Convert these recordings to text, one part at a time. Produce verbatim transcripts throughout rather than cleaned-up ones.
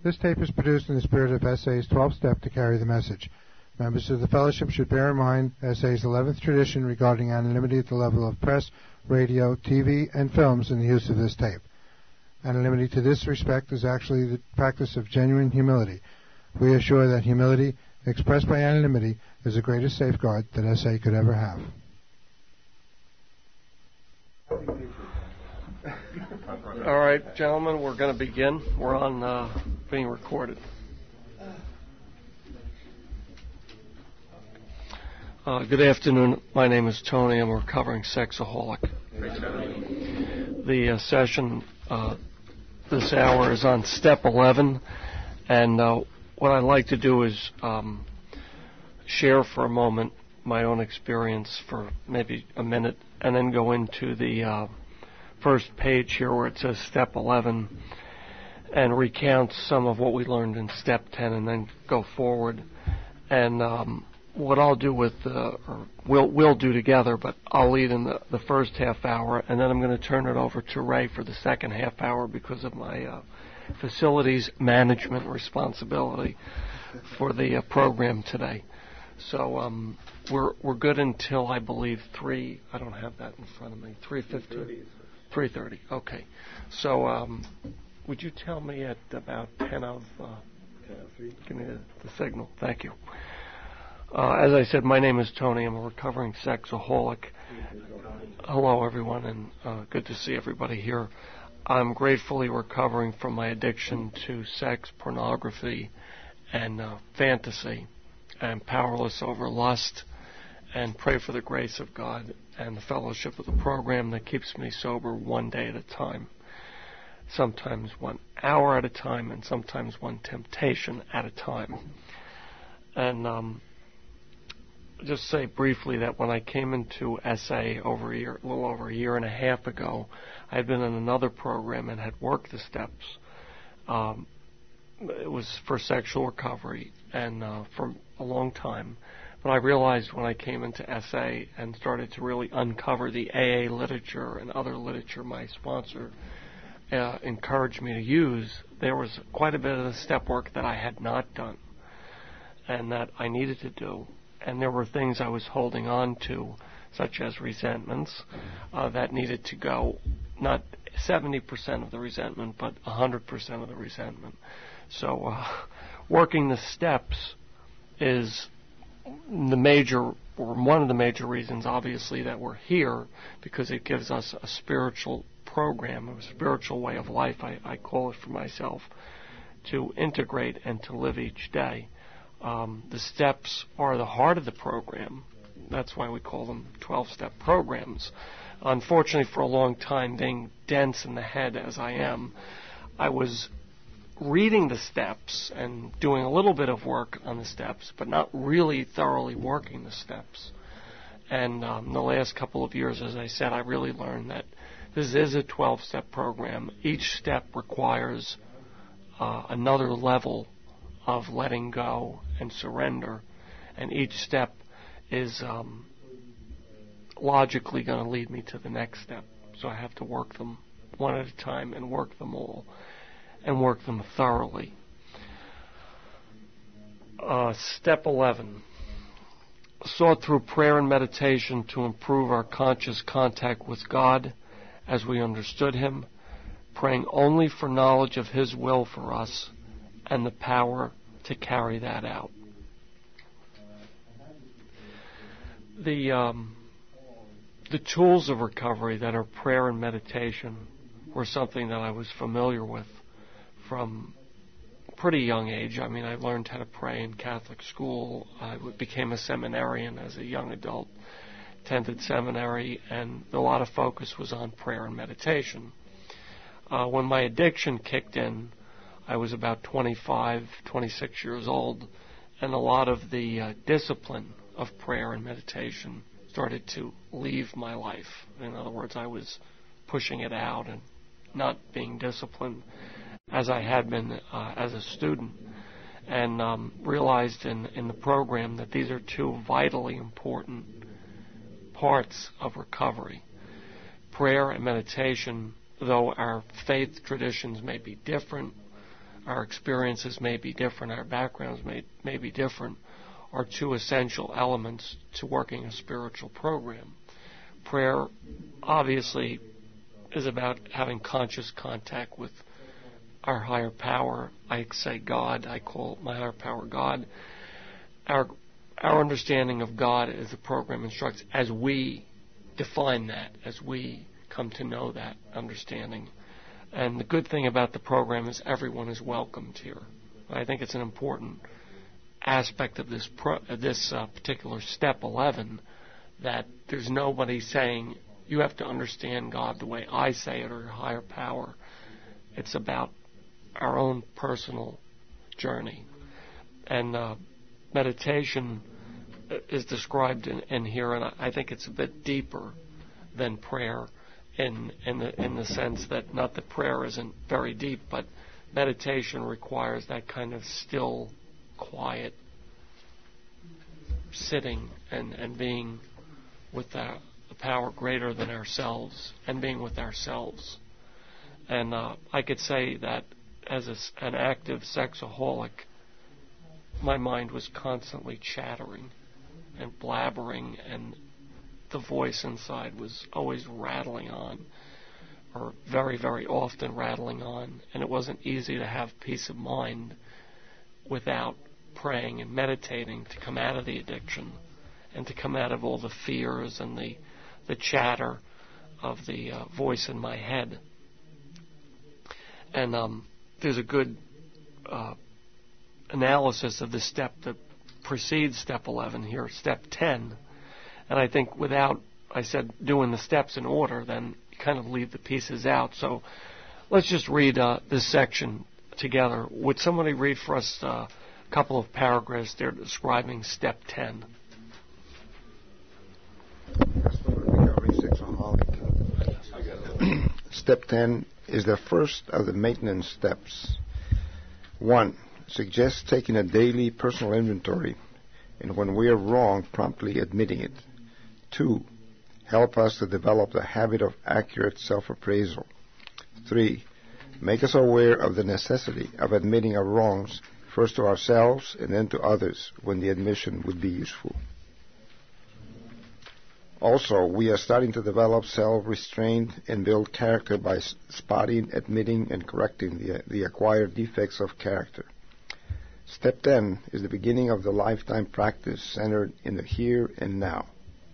This tape is produced in the spirit of S A's twelfth step to carry the message. Members of the fellowship should bear in mind S A's eleventh tradition regarding anonymity at the level of press, radio, T V, and films in the use of this tape. Anonymity to this respect is actually the practice of genuine humility. We assure that humility, expressed by anonymity, is the greatest safeguard that S A could ever have. All right, gentlemen, we're going to begin. We're on uh, being recorded. Uh, good afternoon. My name is Tony. I'm a recovering sexaholic. The uh, session uh, this hour is on step eleven, and uh, what I'd like to do is um, share for a moment my own experience for maybe a minute, and then go into the uh, first page here where it says step eleven, and recount some of what we learned in step ten, and then go forward. And um, what I'll do with, uh, or we'll, we'll do together, but I'll lead in the, the first half hour, and then I'm going to turn it over to Ray for the second half hour because of my uh, facilities management responsibility for the uh, program today. So um, we're we're good until, I believe, three. I don't have that in front of me. three fifteen. three thirty. Okay. So um, would you tell me at about ten of uh, give me the, the signal. Thank you. Uh, as I said, my name is Tony. I'm a recovering sexaholic. Hello, everyone, and uh, good to see everybody here. I'm gratefully recovering from my addiction to sex, pornography, and uh, fantasy. I'm powerless over lust, and pray for the grace of God and the fellowship of the program that keeps me sober one day at a time, sometimes one hour at a time, and sometimes one temptation at a time. And um, just say briefly that when I came into S A over a year, a little over a year and a half ago, I had been in another program and had worked the steps. Um, it was for sexual recovery and uh, for a long time. But I realized when I came into S A and started to really uncover the A A literature and other literature my sponsor uh, encouraged me to use, there was quite a bit of the step work that I had not done and that I needed to do. And there were things I was holding on to, such as resentments, uh, that needed to go, not seventy percent of the resentment, but one hundred percent of the resentment. So uh, working the steps is the major, or one of the major reasons, obviously, that we're here, because it gives us a spiritual program, a spiritual way of life, I, I call it for myself, to integrate and to live each day. Um, the steps are the heart of the program. That's why we call them twelve-step programs. Unfortunately, for a long time, being dense in the head as I am, I was reading the steps and doing a little bit of work on the steps, but not really thoroughly working the steps. And um, the last couple of years, as I said, I really learned that this is a twelve-step program. Each step requires uh, another level of letting go and surrender, and each step is um, logically going to lead me to the next step. So I have to work them one at a time and work them all, and work them thoroughly. Uh, step eleven. Sought through prayer and meditation to improve our conscious contact with God as we understood Him, praying only for knowledge of His will for us and the power to carry that out. The um, the tools of recovery that are prayer and meditation were something that I was familiar with from a pretty young age. I mean, I learned how to pray in Catholic school. I became a seminarian as a young adult, attended seminary, and a lot of focus was on prayer and meditation. Uh, when my addiction kicked in, I was about twenty-five, twenty-six years old, and a lot of the uh, discipline of prayer and meditation started to leave my life. In other words, I was pushing it out and not being disciplined as I had been uh, as a student, and um, realized in, in the program that these are two vitally important parts of recovery. Prayer and meditation, though our faith traditions may be different, our experiences may be different, our backgrounds may, may be different, are two essential elements to working a spiritual program. Prayer, obviously, is about having conscious contact with our higher power. I say God, I call my higher power God. Our, our understanding of God, as the program instructs, as we define that, as we come to know that understanding. And the good thing about the program is everyone is welcomed here. I think it's an important aspect of this pro, uh, this uh, particular step eleven, that there's nobody saying you have to understand God the way I say it or your higher power. It's about our own personal journey. And uh, meditation is described in, in here, and I think it's a bit deeper than prayer in in the in the sense that, not that prayer isn't very deep, but meditation requires that kind of still, quiet sitting and, and being with the, the power greater than ourselves, and being with ourselves. And uh, I could say that as a, an active sexaholic, my mind was constantly chattering and blabbering, and the voice inside was always rattling on, or very, very often rattling on, and it wasn't easy to have peace of mind without praying and meditating to come out of the addiction and to come out of all the fears and the the chatter of the uh, voice in my head. And um, there's a good uh, analysis of the step that precedes step eleven here, step ten. And I think without, I said, doing the steps in order, then you kind of leave the pieces out. So let's just read uh, this section together. Would somebody read for us uh, a couple of paragraphs there describing step ten? Step ten is the first of the maintenance steps. One, suggests taking a daily personal inventory, and when we are wrong, promptly admitting it. Two, help us to develop the habit of accurate self-appraisal. Three, make us aware of the necessity of admitting our wrongs, first to ourselves and then to others, when the admission would be useful. Also, we are starting to develop self-restraint and build character by spotting, admitting, and correcting the, the acquired defects of character. Step ten is the beginning of the lifetime practice centered in the here and now.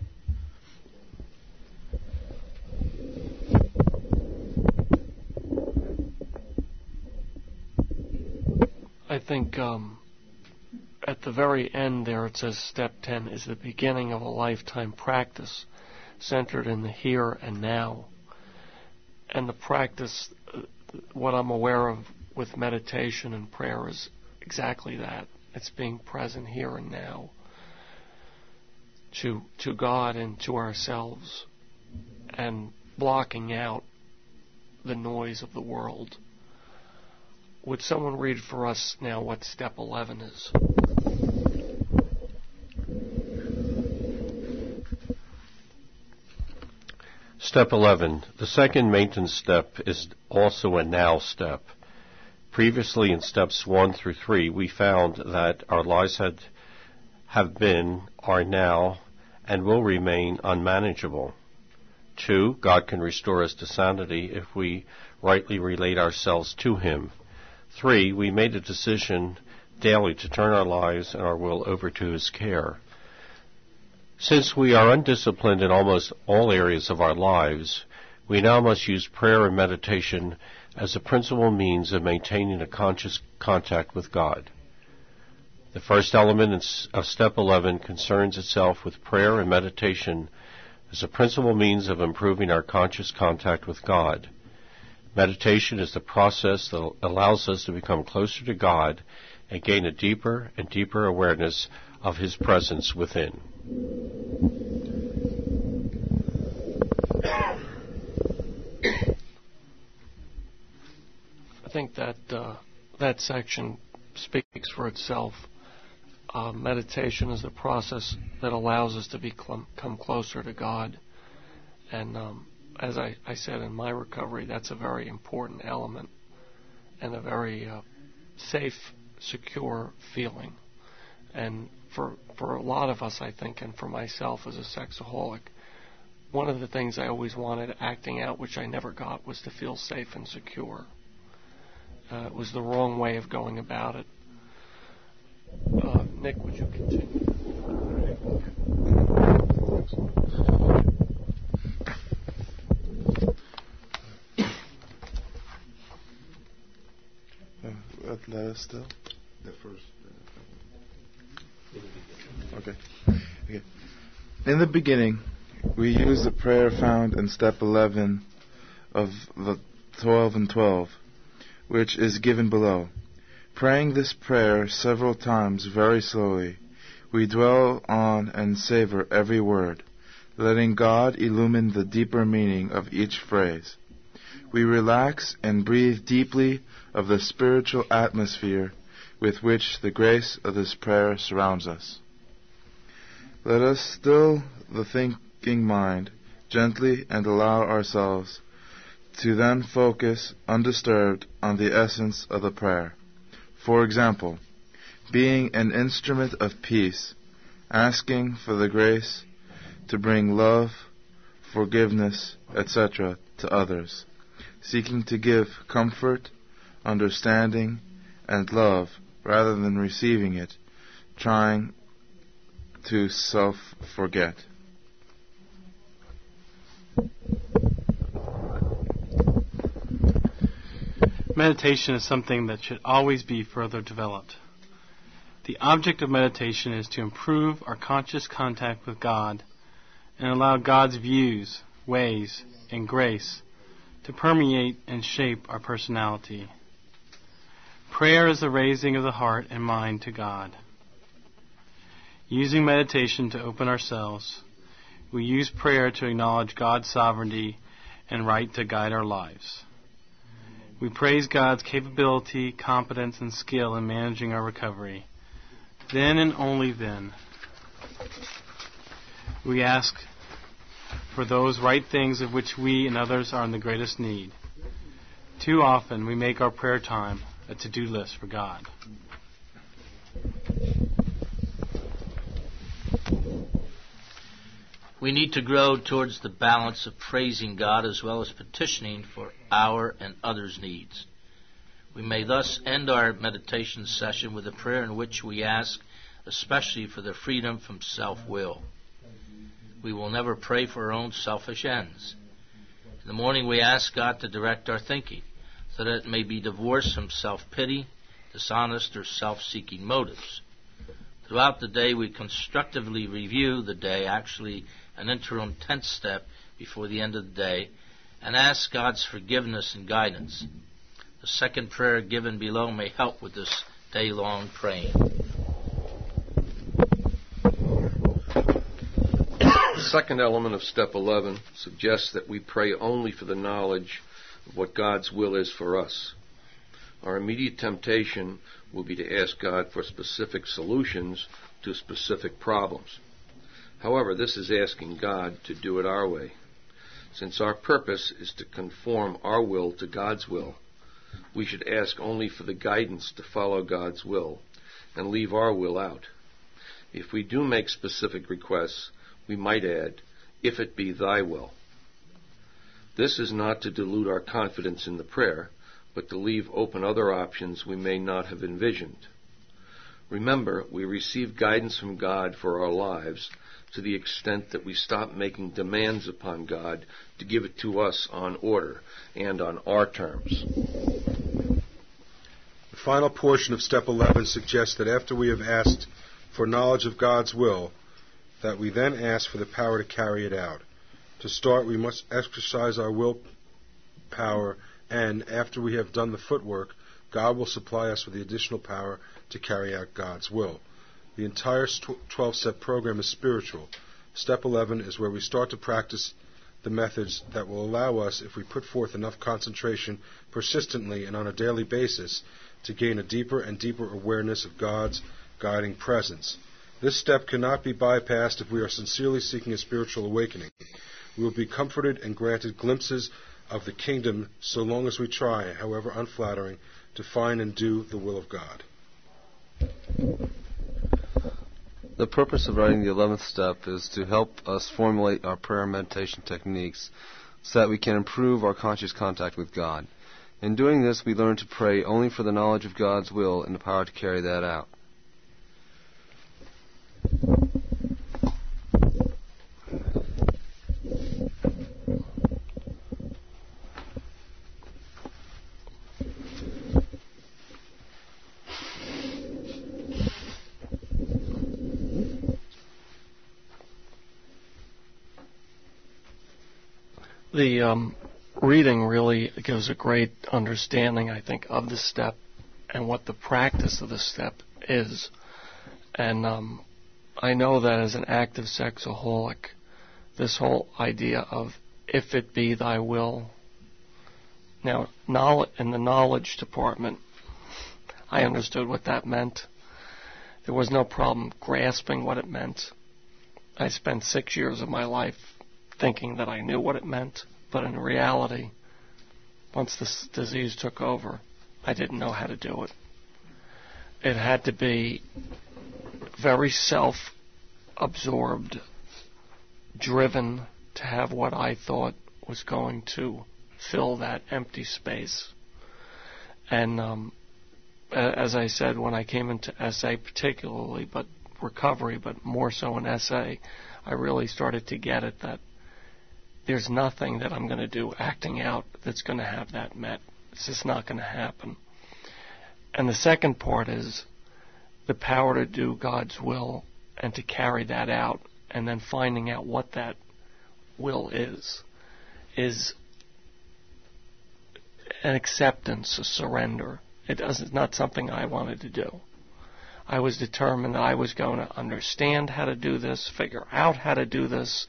I think um, at the very end there it says step ten is the beginning of a lifetime practice centered in the here and now. And the practice, uh, what I'm aware of with meditation and prayer, is exactly that. It's being present here and now to to God and to ourselves, and blocking out the noise of the world. Would someone read for us now what step eleven is? Step eleven. The second maintenance step is also a now step. Previously in steps one through three, we found that our lives had, have been, are now, and will remain unmanageable. Two, God can restore us to sanity if we rightly relate ourselves to Him. Three, we made a decision daily to turn our lives and our will over to His care. Since we are undisciplined in almost all areas of our lives, we now must use prayer and meditation as a principal means of maintaining a conscious contact with God. The first element of step eleven concerns itself with prayer and meditation as a principal means of improving our conscious contact with God. Meditation is the process that allows us to become closer to God and gain a deeper and deeper awareness of His presence within. I think that uh, that section speaks for itself. Uh, meditation is the process that allows us to become closer to God. And um, as I, I said in my recovery, that's a very important element and a very uh, safe, secure feeling. And for for a lot of us, I think, and for myself as a sexaholic, one of the things I always wanted acting out, which I never got, was to feel safe and secure. Uh, it was the wrong way of going about it. Uh, Nick, would you continue? Uh, let us still. The first. Uh, okay. Okay. In the beginning, we use the prayer found in step eleven of the twelve and twelve, which is given below. Praying this prayer several times very slowly, we dwell on and savor every word, letting God illumine the deeper meaning of each phrase. We relax and breathe deeply of the spiritual atmosphere with which the grace of this prayer surrounds us. Let us still the thinking mind gently and allow ourselves to then focus undisturbed on the essence of the prayer. For example, being an instrument of peace, asking for the grace to bring love, forgiveness, et cetera to others, seeking to give comfort, understanding, and love rather than receiving it, trying to self-forget. Meditation is something that should always be further developed. The object of meditation is to improve our conscious contact with God and allow God's views, ways, and grace to permeate and shape our personality. Prayer is the raising of the heart and mind to God. Using meditation to open ourselves, we use prayer to acknowledge God's sovereignty and right to guide our lives. We praise God's capability, competence, and skill in managing our recovery. Then and only then, we ask for those right things of which we and others are in the greatest need. Too often, we make our prayer time a to-do list for God. We need to grow towards the balance of praising God as well as petitioning for our and others' needs. We may thus end our meditation session with a prayer in which we ask especially for the freedom from self-will. We will never pray for our own selfish ends. In the morning we ask God to direct our thinking so that it may be divorced from self-pity, dishonest, or self-seeking motives. Throughout the day we constructively review the day, actually an interim tenth step before the end of the day, and ask God's forgiveness and guidance. The second prayer given below may help with this day-long praying. The second element of step eleven suggests that we pray only for the knowledge of what God's will is for us. Our immediate temptation will be to ask God for specific solutions to specific problems. However, this is asking God to do it our way. Since our purpose is to conform our will to God's will, we should ask only for the guidance to follow God's will and leave our will out. If we do make specific requests, we might add, if it be thy will. This is not to dilute our confidence in the prayer, but to leave open other options we may not have envisioned. Remember, we receive guidance from God for our lives to the extent that we stop making demands upon God to give it to us on order and on our terms. The final portion of step eleven suggests that after we have asked for knowledge of God's will, that we then ask for the power to carry it out. To start, we must exercise our will power, and after we have done the footwork, God will supply us with the additional power to carry out God's will. The entire twelve-step program is spiritual. Step eleven is where we start to practice the methods that will allow us, if we put forth enough concentration persistently and on a daily basis, to gain a deeper and deeper awareness of God's guiding presence. This step cannot be bypassed if we are sincerely seeking a spiritual awakening. We will be comforted and granted glimpses of the kingdom so long as we try, however unflattering, to find and do the will of God. The purpose of writing the eleventh step is to help us formulate our prayer and meditation techniques so that we can improve our conscious contact with God. In doing this, we learn to pray only for the knowledge of God's will and the power to carry that out. The um, reading really gives a great understanding, I think, of the step and what the practice of the step is. And um, I know that as an active sexaholic, this whole idea of if it be thy will. Now, knowledge, in the knowledge department, I understood what that meant. There was no problem grasping what it meant. I spent six years of my life thinking that I knew what it meant, but in reality, once this disease took over, I didn't know how to do it. It had to be very self-absorbed, driven to have what I thought was going to fill that empty space. And um, as I said, when I came into S A particularly, but recovery, but more so in S A, I really started to get it that there's nothing that I'm going to do acting out that's going to have that met. It's just not going to happen. And the second part is the power to do God's will and to carry that out, and then finding out what that will is, is an acceptance, a surrender. It doesn't, it's not something I wanted to do. I was determined that I was going to understand how to do this, figure out how to do this,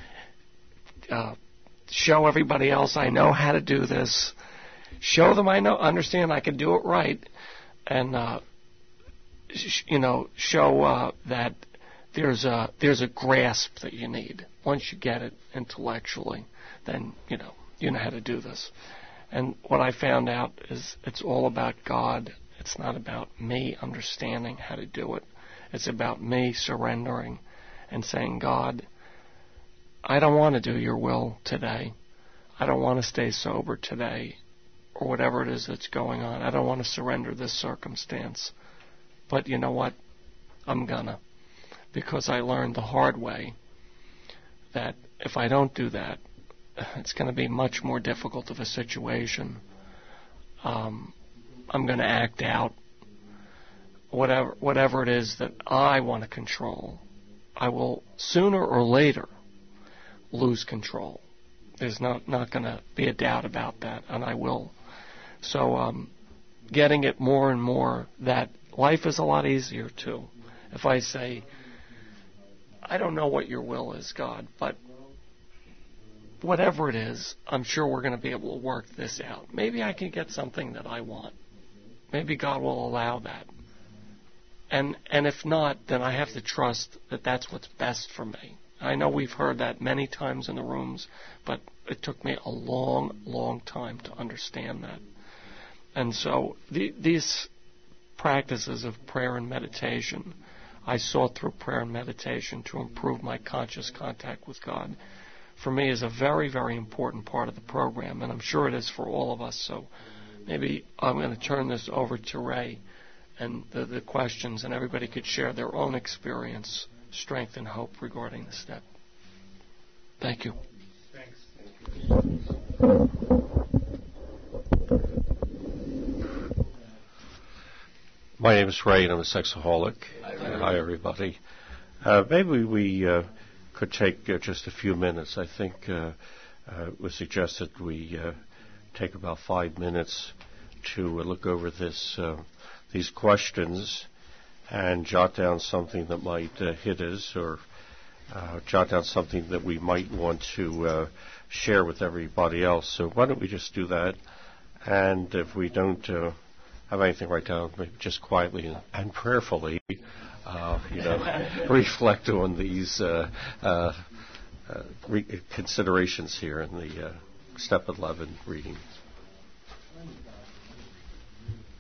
Uh, show everybody else I know how to do this, show them I know, understand I can do it right, and uh, sh- you know, show uh, that there's a there's a grasp that you need. Once you get it intellectually, then you know you know how to do this. And what I found out is it's all about God. It's not about me understanding how to do it. It's about me surrendering and saying, God, I don't want to do your will today. I don't want to stay sober today, or whatever it is that's going on. I don't want to surrender this circumstance. But you know what? I'm gonna. Because I learned the hard way that if I don't do that, it's going to be much more difficult of a situation. Um, I'm going to act out whatever whatever it is that I want to control. I will sooner or later lose control. There's not not going to be a doubt about that, and I will. So um, getting it more and more that life is a lot easier too. If I say, I don't know what your will is, God, but whatever it is, I'm sure we're going to be able to work this out. Maybe I can get something that I want. Maybe God will allow that. And and if not, then I have to trust that that's what's best for me. I know we've heard that many times in the rooms, but it took me a long, long time to understand that. And so the, these practices of prayer and meditation, I sought through prayer and meditation to improve my conscious contact with God. For me, is a very, very important part of the program, and I'm sure it is for all of us. So maybe I'm going to turn this over to Ray and the, the questions, and everybody could share their own experience, strength, and hope regarding the step. Thank you. Thanks. My name is Ray, and I'm a sexaholic. Hi, Hi everybody. Uh, maybe we uh, could take uh, just a few minutes. I think uh, uh, it was suggested we uh, take about five minutes to uh, look over this uh, these questions and jot down something that might uh, hit us, or uh, jot down something that we might want to uh, share with everybody else. So why don't we just do that? And if we don't uh, have anything right down, maybe just quietly and, and prayerfully, uh, you know, reflect on these uh, uh, uh, re- considerations here in the uh, Step eleven reading.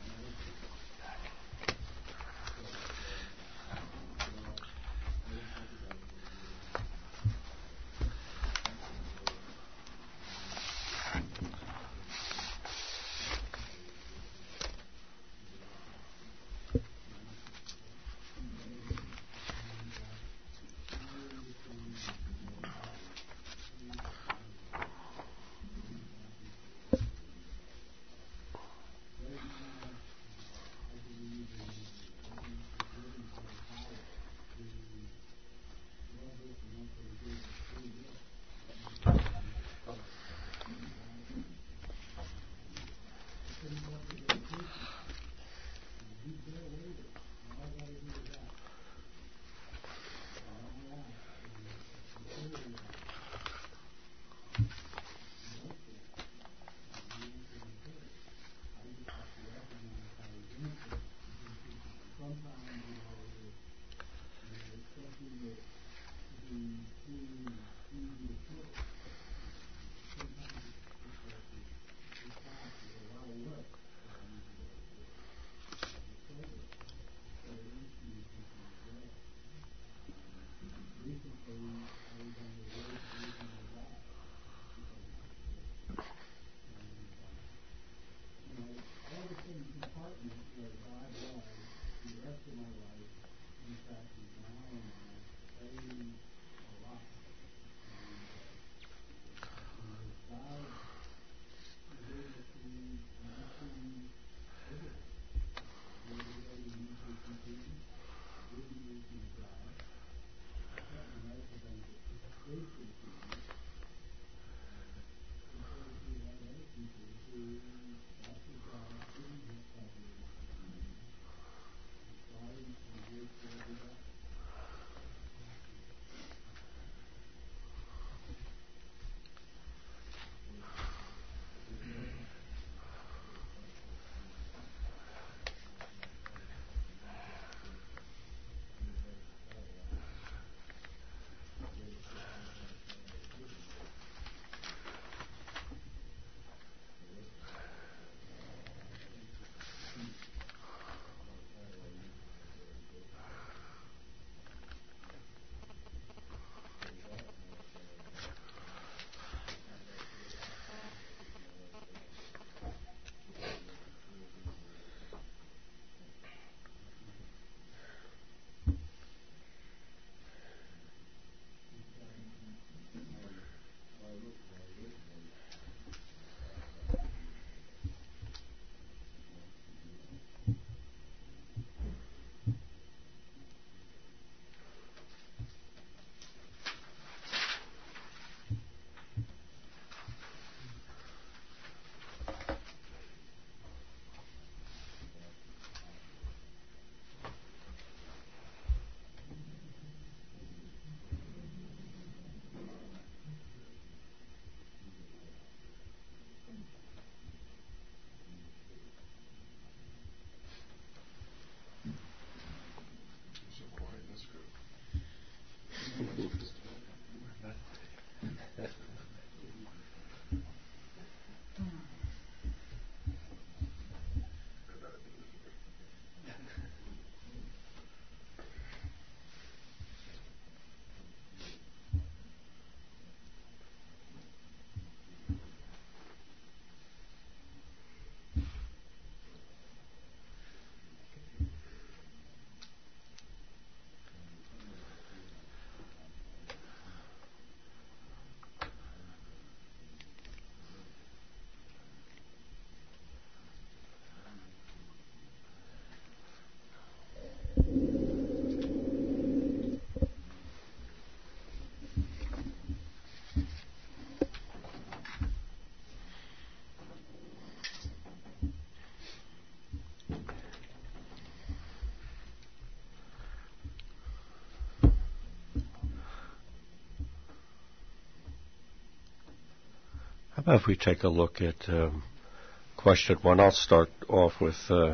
How about if we take a look at um, question one? I'll start off with uh,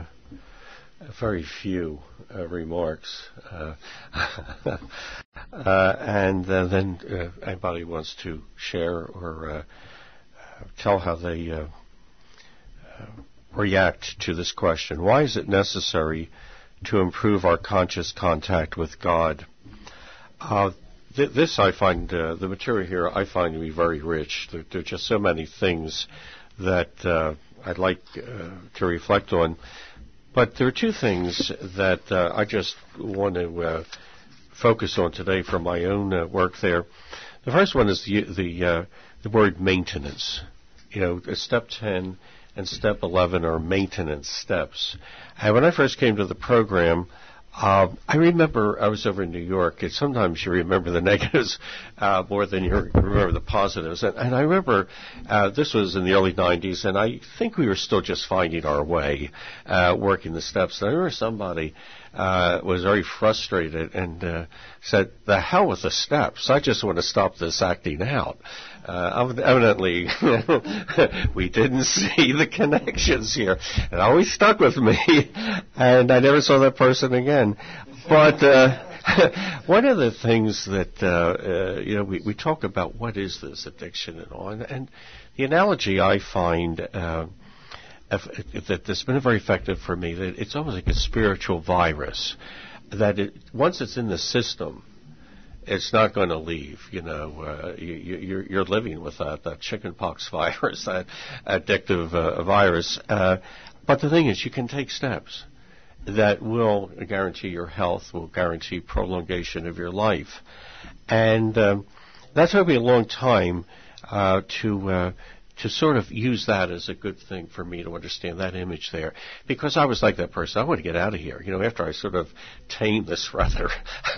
very few uh, remarks, uh, uh, and uh, then uh, anybody wants to share or uh, tell how they uh, uh, react to this question. Why is it necessary to improve our conscious contact with God? Uh, th- this I find, uh, the material here, I find to be very rich. There, there are just so many things that uh, I'd like uh, to reflect on. But there are two things that uh, I just want to uh, focus on today from my own uh, work there. The first one is the the, uh, the word maintenance. You know, step ten and step eleven are maintenance steps. And when I first came to the program, Uh, I remember I was over in New York, and sometimes you remember the negatives uh, more than you remember the positives. And, and I remember uh, this was in the early nineties, and I think we were still just finding our way, uh, working the steps. And I remember somebody uh, was very frustrated and uh, said, "The hell with the steps! I just want to stop this acting out." Uh, evidently, we didn't see the connections here. It always stuck with me, and I never saw that person again. But uh, one of the things that, uh, uh, you know, we, we talk about what is this addiction and all, and, and the analogy I find uh, if, that has been very effective for me, that it's almost like a spiritual virus, that it, once it's in the system, it's not going to leave. You know, uh, you, you're, you're living with that, that chickenpox virus, that addictive uh, virus. Uh, but the thing is, you can take steps that will guarantee your health, will guarantee prolongation of your life. And um, that took me a long time uh, to uh, to sort of use that as a good thing for me to understand that image there. Because I was like that person. I want to get out of here. You know, after I sort of tamed this rather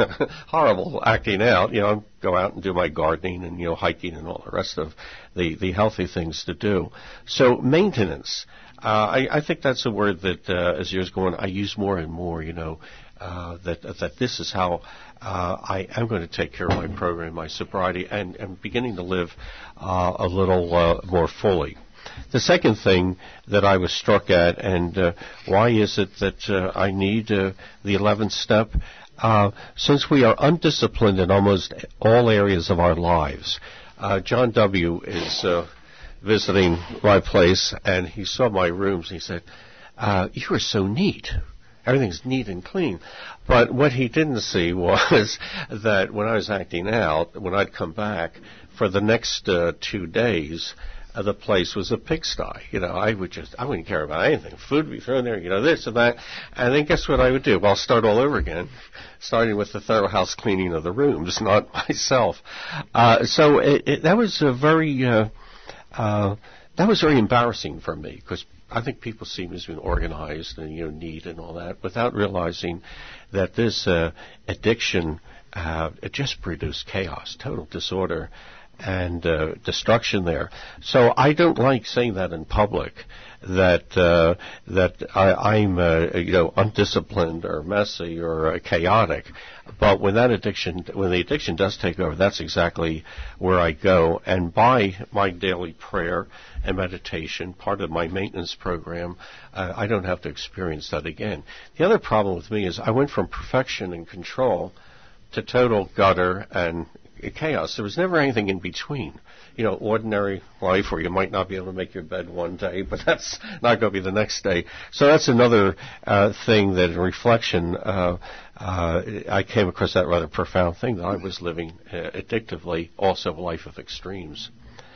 horrible acting out, you know, go out and do my gardening and, you know, hiking and all the rest of the, the healthy things to do. So maintenance. Uh, I, I think that's a word that, uh, as years go on, I use more and more, you know, uh, that, that this is how uh, I am going to take care of my program, my sobriety, and, and beginning to live uh, a little uh, more fully. The second thing that I was struck at, and uh, why is it that uh, I need uh, the eleventh step? Uh, since we are undisciplined in almost all areas of our lives, uh, John W. is uh, visiting my place, and he saw my rooms, and he said, uh, "You are so neat. Everything's neat and clean." But what he didn't see was that when I was acting out, when I'd come back, for the next uh, two days, uh, the place was a pigsty. You know, I would just, I wouldn't care about anything. Food would be thrown there, you know, this and that. And then guess what I would do? Well, I'll start all over again, starting with the thorough house cleaning of the rooms, not myself. Uh, so it, it, that was a very, uh, uh, that was very embarrassing for me, because I think people see me as being organized and, you know, neat and all that, without realizing that this uh, addiction, uh, it just produced chaos, total disorder, and uh, destruction there. So I don't like saying that in public, that uh, that I, I'm uh, you know, undisciplined or messy or uh, chaotic. But when that addiction, when the addiction does take over, that's exactly where I go. And by my daily prayer and meditation, part of my maintenance program, uh, I don't have to experience that again. The other problem with me is I went from perfection and control to total gutter and chaos. There was never anything in between. You know, ordinary life where you might not be able to make your bed one day, but that's not going to be the next day. So that's another uh, thing that, in reflection, uh, uh, I came across that rather profound thing, that I was living uh, addictively, also a life of extremes.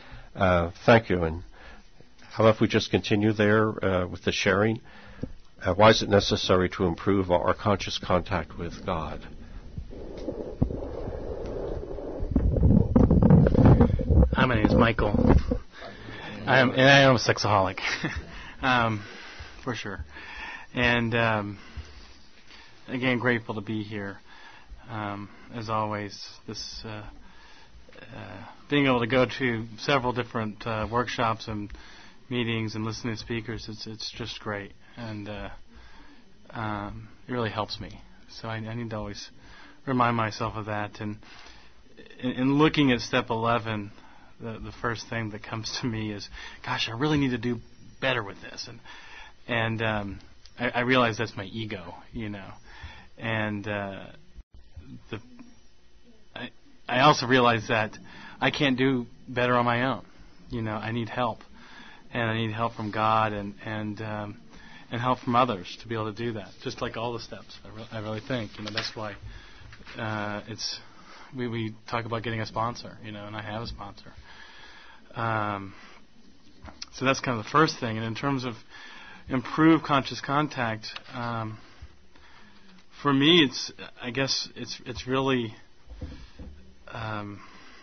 Uh, thank you. And how about if we just continue there uh, with the sharing? Uh, why is it necessary to improve our, our conscious contact with God? Hi, my name is Michael. I am, and I am a sexaholic, um, for sure. And um, again, grateful to be here. Um, as always, this uh, uh, being able to go to several different uh, workshops and meetings and listen to speakers, it's it's just great, and uh, um, it really helps me. So I, I need to always remind myself of that. And in, in looking at step eleven, the the first thing that comes to me is, gosh, I really need to do better with this. And and um, I, I realize that's my ego, you know. And uh, the I I also realize that I can't do better on my own. You know, I need help, and I need help from God and and um, and help from others to be able to do that. Just like all the steps, I, re- I really think. You know, that's why uh, it's we, we talk about getting a sponsor, you know, and I have a sponsor. Um, so that's kind of the first thing. And in terms of improved conscious contact, um, for me, it's I guess it's it's really um,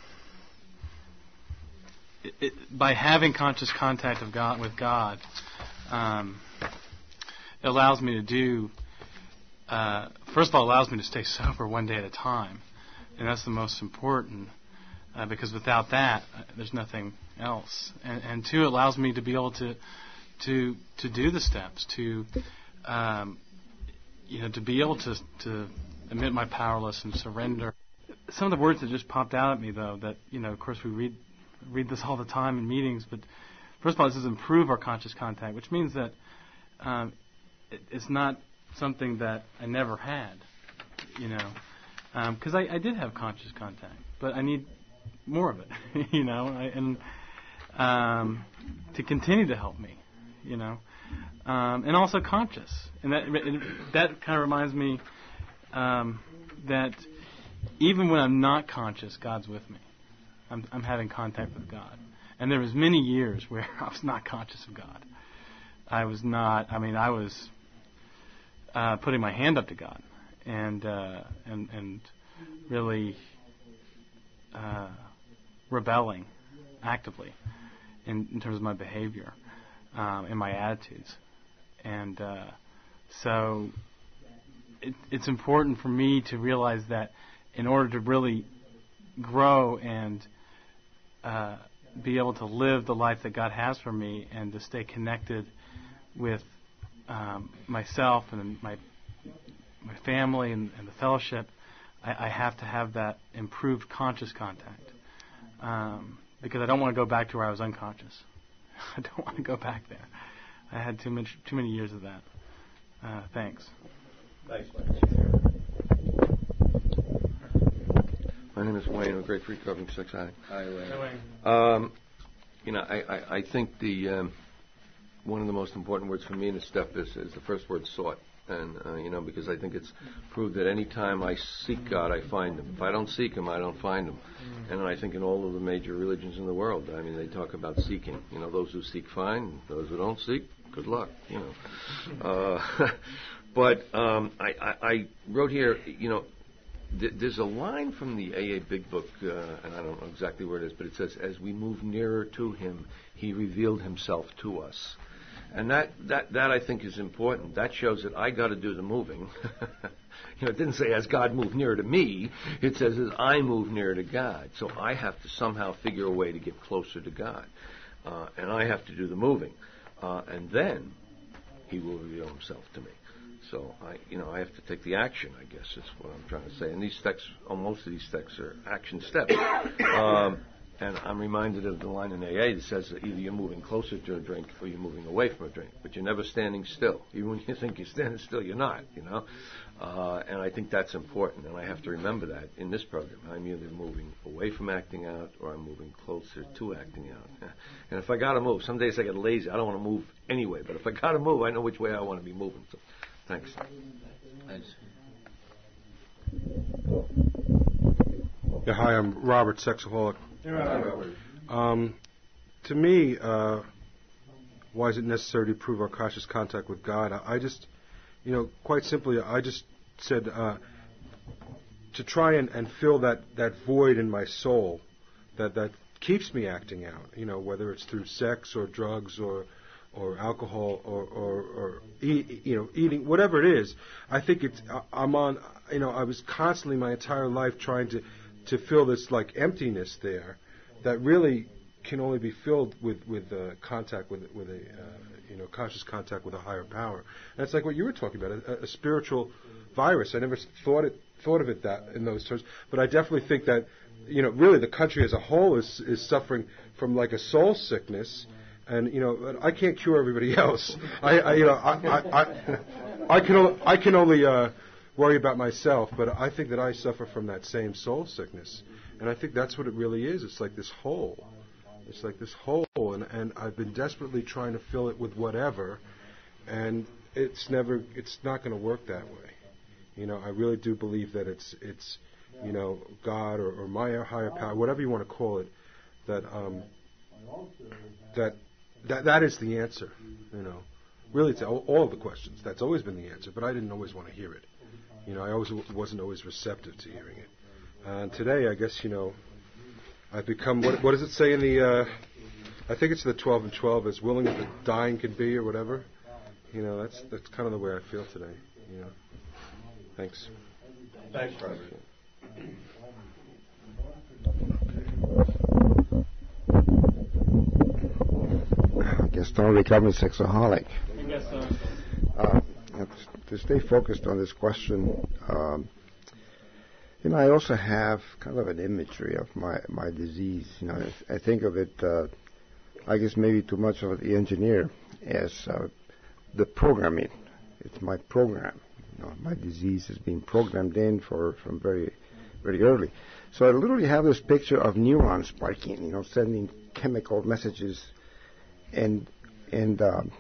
it, it, by having conscious contact of God with God, um, it allows me to do. Uh, first of all, it allows me to stay sober one day at a time, and that's the most important. Uh, because without that, uh, there's nothing else. And, and two, it allows me to be able to to to do the steps, to um, you know, to be able to to admit my powerlessness and surrender. Some of the words that just popped out at me, though, that you know, of course, we read read this all the time in meetings. But first of all, this is improve our conscious contact, which means that um, it, it's not something that I never had, you know, because um, I, I did have conscious contact, but I need more of it, you know, I, and um, to continue to help me, you know, um, and also conscious, and that it, that kind of reminds me um, that even when I'm not conscious, God's with me. I'm, I'm having contact with God, and there was many years where I was not conscious of God. I was not. I mean, I was uh, putting my hand up to God, and uh, and and really. Uh, rebelling actively in, in terms of my behavior um, and my attitudes. And uh, so it, it's important for me to realize that in order to really grow and uh, be able to live the life that God has for me and to stay connected with um, myself and my my family and, and the fellowship, I, I have to have that improved conscious contact. Um, because I don't want to go back to where I was unconscious. I don't want to go back there. I had too much, too many years of that. Uh, thanks. Thanks, My name is Wayne. I'm a great recovering sex addict. Hi, Wayne. Hi, Wayne. Um, you know, I, I, I think the um, one of the most important words for me in the step is, is the first word, sought. And, uh, you know, because I think it's proved that any time I seek God, I find Him. If I don't seek Him, I don't find Him. Mm. And I think in all of the major religions in the world, I mean, they talk about seeking. You know, those who seek find. Those who don't seek, good luck, you know. Uh, but um, I, I, I wrote here, you know, th- there's a line from the A A Big Book, uh, and I don't know exactly where it is, but it says, as we move nearer to Him, He revealed Himself to us. And that, that, that I think is important. That shows that I got to do the moving. You know, it didn't say as God moved nearer to me. It says as I move nearer to God. So I have to somehow figure a way to get closer to God. Uh, and I have to do the moving. Uh, and then He will reveal Himself to me. So I, you know, I have to take the action, I guess is what I'm trying to say. And these steps, oh, most of these steps are action steps. Um, And I'm reminded of the line in A A that says that either you're moving closer to a drink or you're moving away from a drink, but you're never standing still. Even when you think you're standing still, you're not, you know. Uh, and I think that's important, and I have to remember that in this program. I'm either moving away from acting out or I'm moving closer to acting out. And if I got to move, some days I get lazy. I don't want to move anyway, but if I got to move, I know which way I want to be moving. So, thanks. Thanks. Yeah, hi, I'm Robert, sexaholic. Um, to me, uh, why is it necessary to improve our conscious contact with God? I, I just, you know, quite simply, I just said uh, to try and, and fill that, that void in my soul that, that keeps me acting out, you know, whether it's through sex or drugs or or alcohol or, or, or eat, you know, eating, whatever it is. I think it's, I'm on, you know, I was constantly my entire life trying to to fill this like emptiness there that really can only be filled with with uh, contact with with a uh, you know conscious contact with a higher power. And it's like what you were talking about, a, a spiritual virus. I never thought it thought of it that in those terms, but I definitely think that you know really the country as a whole is is suffering from like a soul sickness. And you know I can't cure everybody else. I, I you know I I, I, I can o- I can only uh, worry about myself, but I think that I suffer from that same soul sickness, and I think that's what it really is. It's like this hole. It's like this hole, and, and I've been desperately trying to fill it with whatever, and it's never, it's not going to work that way. You know, I really do believe that it's it's you know, God or, or my higher power, whatever you want to call it, that um, that that that is the answer. You know, really, it's all, all of the questions. That's always been the answer, but I didn't always want to hear it. You know, I always wasn't always receptive to hearing it. And today, I guess, you know, I've become, what, what does it say in the, uh, I think it's the twelve and twelve, as willing as the dying can be or whatever. You know, that's that's kind of the way I feel today, you know. Thanks. Thanks, Robert. I guess don't recovering sexaholic. I guess so. Uh, to stay focused on this question, um, you know, I also have kind of an imagery of my, my disease. You know, I, I think of it, uh, I guess maybe too much of the engineer, as uh, the programming. It's my program. You know, my disease has been programmed in for from very, very early. So I literally have this picture of neurons sparking, you know, sending chemical messages, and and um,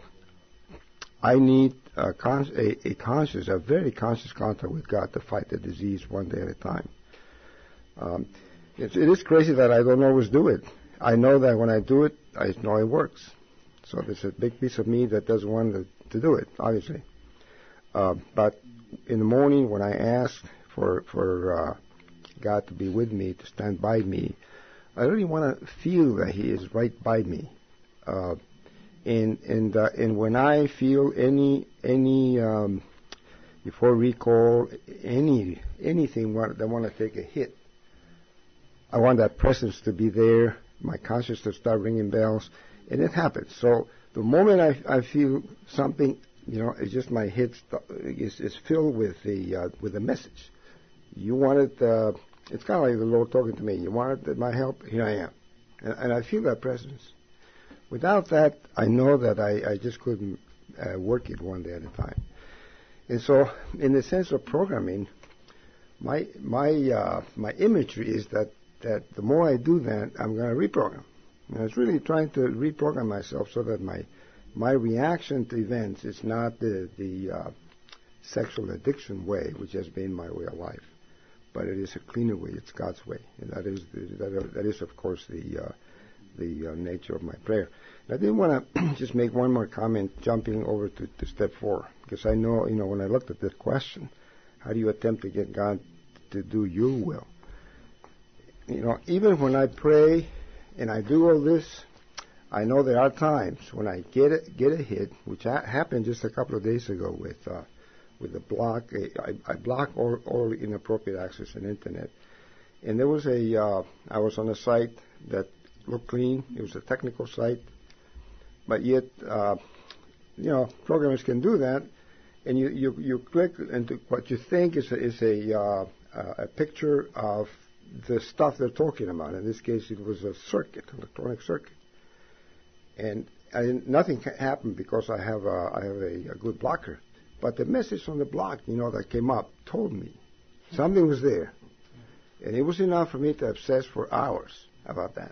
I need a, con- a, a conscious, a very conscious contact with God to fight the disease one day at a time. Um, it, it is crazy that I don't always do it. I know that when I do it, I know it works. So there's a big piece of me that doesn't want to, to do it, obviously. Uh, but in the morning when I ask for for uh, God to be with me, to stand by me, I really want to feel that He is right by me. Uh, and and uh, and when I feel any any um, before recall any anything want, that want to take a hit, I want that presence to be there. My conscience to start ringing bells, and it happens. So the moment I I feel something, you know, it's just my head st- is is filled with the uh, with the message. You wanted. Uh, it's kind of like the Lord talking to me. You wanted my help. Here I am, and, and I feel that presence. Without that, I know that I, I just couldn't uh, work it one day at a time. And so, in the sense of programming, my my uh, my imagery is that, that the more I do that, I'm going to reprogram. And it's really trying to reprogram myself so that my my reaction to events is not the the uh, sexual addiction way, which has been my way of life, but it is a cleaner way. It's God's way, and that is the, that, that is of course the uh, the uh, nature of my prayer. And I did want to just make one more comment, jumping over to, to step four, because I know, you know, when I looked at that question, how do you attempt to get God to do your will? You know, even when I pray and I do all this, I know there are times when I get a, get a hit, which ha- happened just a couple of days ago with uh, with the block. I, I block all, all inappropriate access on internet, and there was a uh, I was on a site that looked clean. It was a technical site, but yet, uh, you know, programmers can do that, and you, you, you click into what you think is a, is a uh, a picture of the stuff they're talking about. In this case, it was a circuit, electronic circuit, and I didn't, nothing happened because I have a, I have a, a good blocker. But the message on the block, you know, that came up told me something was there, and it was enough for me to obsess for hours about that.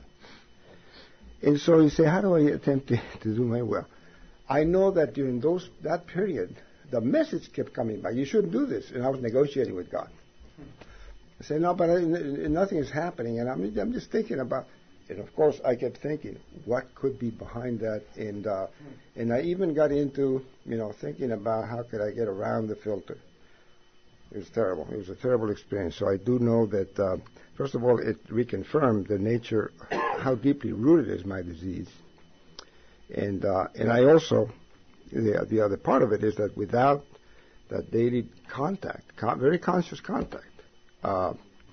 And so you say, how do I attempt to, to do my will? I know that during those that period, the message kept coming back. You shouldn't do this, and I was negotiating with God. I said, no, but I, nothing is happening, and I'm, I'm just thinking about. And of course, I kept thinking, what could be behind that? And uh, and I even got into, you know, thinking about how could I get around the filter. It was terrible. It was a terrible experience. So I do know that, uh, first of all, it reconfirmed the nature, how deeply rooted is my disease. And uh, and I also, the, the other part of it is that without that daily contact, con- very conscious contact, uh,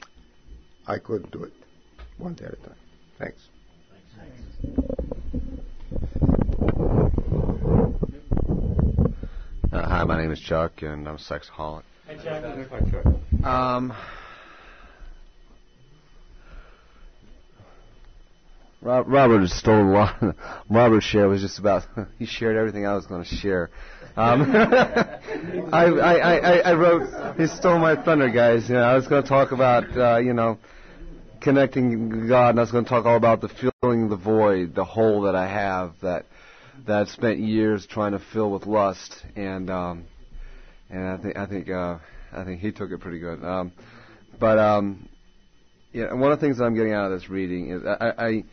I couldn't do it one day at a time. Thanks. Uh, hi, my name is Chuck, and I'm a sexaholic. Hi, Chuck. Hi, Chuck. Um, Rob, Robert has stolen a lot. Robert's share was just about, he shared everything I was going to share. Um, I, I, I, I wrote, he stole my thunder, guys. You know, I was going to talk about, uh, you know, connecting to God, and I was going to talk all about the filling the void, the hole that I have that that I've spent years trying to fill with lust, and um, and I think I think uh, I think he took it pretty good. Um, but um, yeah, one of the things that I'm getting out of this reading is I,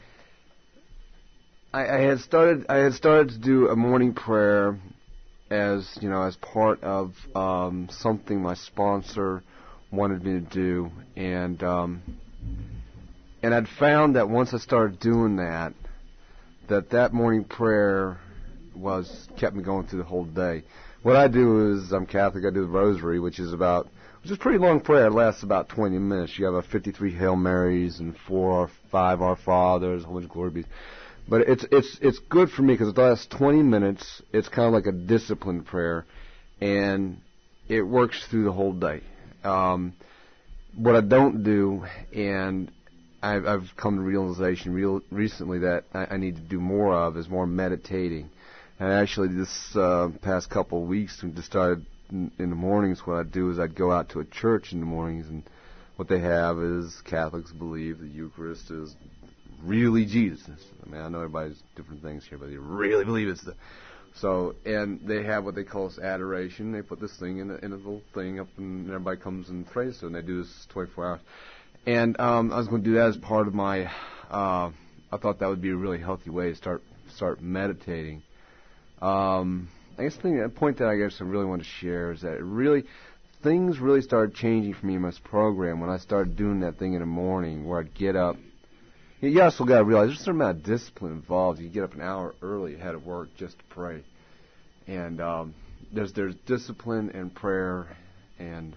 I, I, I had started I had started to do a morning prayer as you know as part of um, something my sponsor wanted me to do, and um, and I'd found that once I started doing that, that that morning prayer was kept me going through the whole day. What I do is I'm Catholic. I do the Rosary, which is about which is a pretty long prayer. It lasts about twenty minutes. You have a fifty-three Hail Marys and four or five Our Fathers, a whole bunch of glory be. But it's it's it's good for me because it lasts twenty minutes. It's kind of like a disciplined prayer, and it works through the whole day. Um, what I don't do, and I've, I've come to realization real, recently that I, I need to do more of, is more meditating. And actually, this uh, past couple of weeks, we just started in, in the mornings. What I'd do is I'd go out to a church in the mornings, and what they have is Catholics believe the Eucharist is really Jesus. I mean, I know everybody's different things here, but they really believe it's the. So, and they have what they call adoration. They put this thing in a, in a little thing up, and everybody comes and prays to it, and they do this twenty-four hours. And um, I was going to do that as part of my. Uh, I thought that would be a really healthy way to start start meditating. Um, I guess the, thing, the point that I guess I really want to share is that it really things really started changing for me in this program when I started doing that thing in the morning, where I'd get up. You also got to realize there's a certain amount of discipline involved. You get up an hour early ahead of work just to pray, and um, there's there's discipline and prayer, and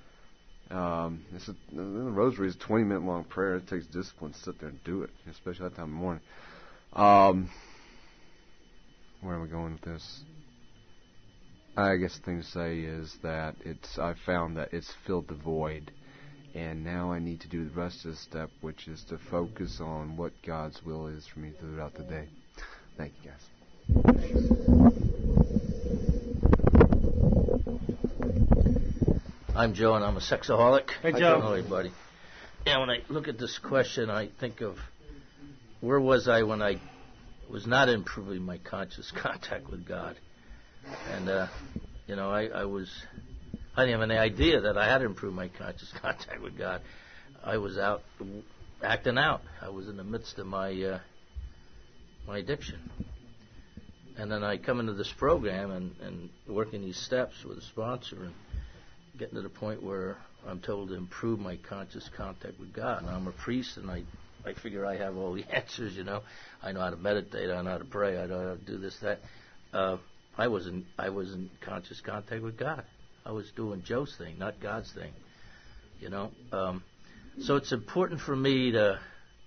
um, it's a, the Rosary is a twenty minute long prayer. It takes discipline to sit there and do it, especially that time of the morning. Um, where am I going with this? I guess the thing to say is that it's I found that it's filled the void. And now I need to do the rest of the step, which is to focus on what God's will is for me throughout the day. Thank you, guys. I'm Joe, and I'm a sexaholic. Hey, Joe. Hi, buddy. Yeah, when I look at this question, I think of where was I when I was not improving my conscious contact with God. And, uh, you know, I, I was... I didn't have any idea that I had improved my conscious contact with God. I was out acting out. I was in the midst of my uh, my addiction. And then I come into this program and, and working these steps with a sponsor and getting to the point where I'm told to improve my conscious contact with God. And I'm a priest, and I, I figure I have all the answers, you know. I know how to meditate. I know how to pray. I know how to do this, that. Uh, I wasn't I was in conscious contact with God. I was doing Joe's thing, not God's thing, you know. Um, so it's important for me to,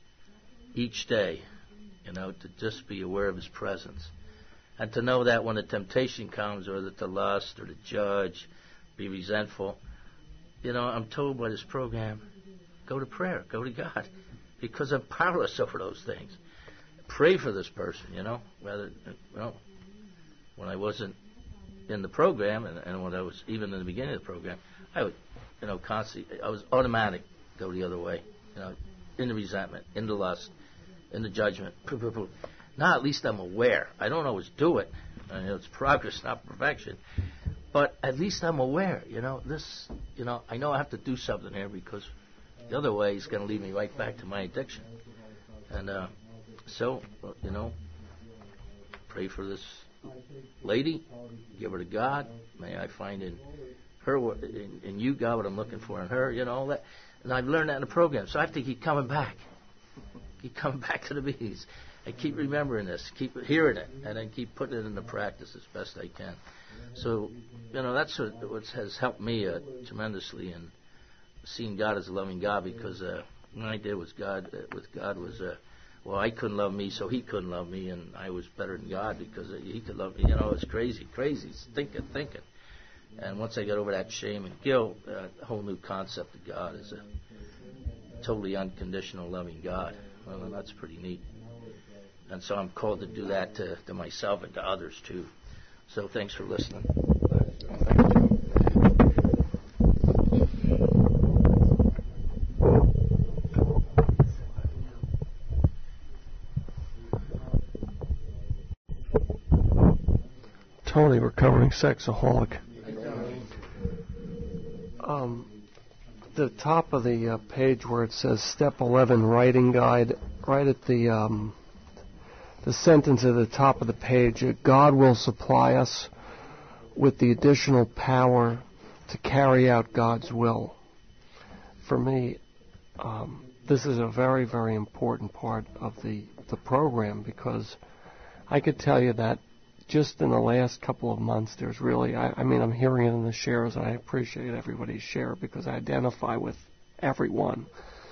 each day, you know, to just be aware of His presence. And to know that when a temptation comes, or that to lust, or to judge, be resentful, you know, I'm told by this program, go to prayer, go to God, because I'm powerless over those things. Pray for this person, you know, rather, you know, when I wasn't in the program, and, and when I was even in the beginning of the program, I would, you know, constantly, I was automatic, go the other way, you know, in the resentment, in the lust, in the judgment. Now at least I'm aware. I don't always do it. I mean, it's progress, not perfection. But at least I'm aware, you know, this, you know, I know I have to do something here, because the other way is going to lead me right back to my addiction. And uh, so, you know, pray for this lady, give her to God. May I find in her, in, in you, God, what I'm looking for in her, you know, all that. And I've learned that in the program, so I have to keep coming back. Keep coming back to the meetings. I keep remembering this, keep hearing it, and then keep putting it into practice as best I can. So, you know, that's what, what has helped me uh, tremendously in seeing God as a loving God, because uh, what I did was God, uh, with God was... Uh, Well, I couldn't love me, so He couldn't love me, and I was better than God because He could love me. You know, it's crazy, crazy, thinking, thinking. And once I got over that shame and guilt, uh, a whole new concept of God is a totally unconditional, loving God. Well, that's pretty neat. And so I'm called to do that to, to myself and to others, too. So thanks for listening. Tony, recovering sexaholic. Um, the top of the uh, page where it says Step eleven Writing Guide, right at the um, the sentence at the top of the page, uh, God will supply us with the additional power to carry out God's will. For me, um, this is a very, very important part of the, the program, because I could tell you that just in the last couple of months, there's really, I, I mean, I'm hearing it in the shares, and I appreciate everybody's share because I identify with everyone.